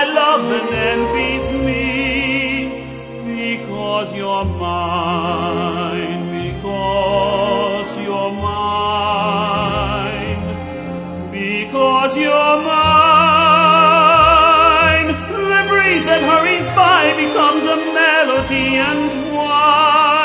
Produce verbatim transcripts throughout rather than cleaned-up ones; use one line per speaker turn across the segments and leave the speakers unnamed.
my love and envies me, because you're mine, because you're mine, because you're mine. The breeze that hurries by becomes a melody, and why?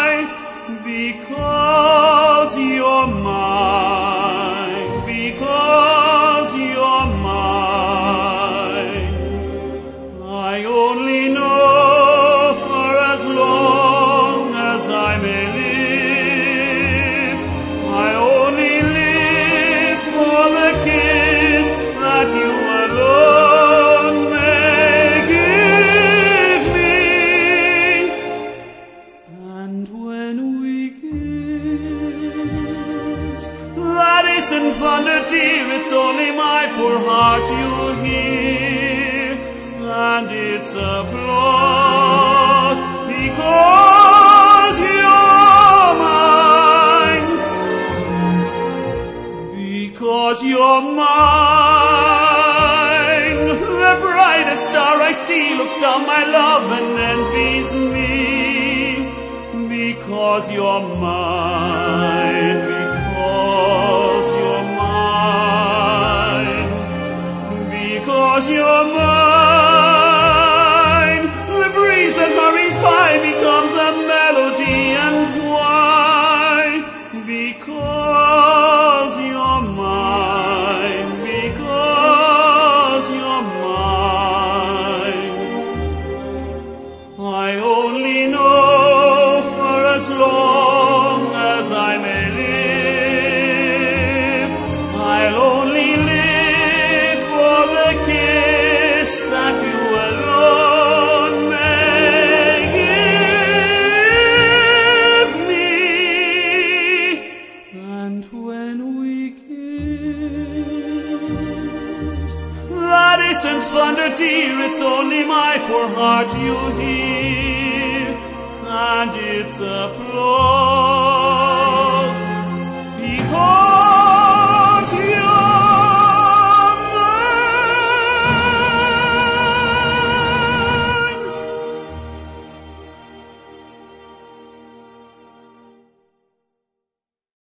Because you're mine, because you're mine. I only know for as long as I may live, I only live for the kiss that you alone may give me. And when we kiss, that isn't thunder, dear, it's only my poor heart you hear, and it's applause because you're mine, because you're mine. The brightest star I see looks down my love and envies me, because you're mine, because you're mine, because you're mine. The breeze that hurries by becomes a melody, and why? Because you're mine, because you're mine. I only know for as long as I may live, I'll only live for the kiss that you alone may give me. And when we kiss, that isn't thunder, dear, it's only my poor heart you hear, and it's applause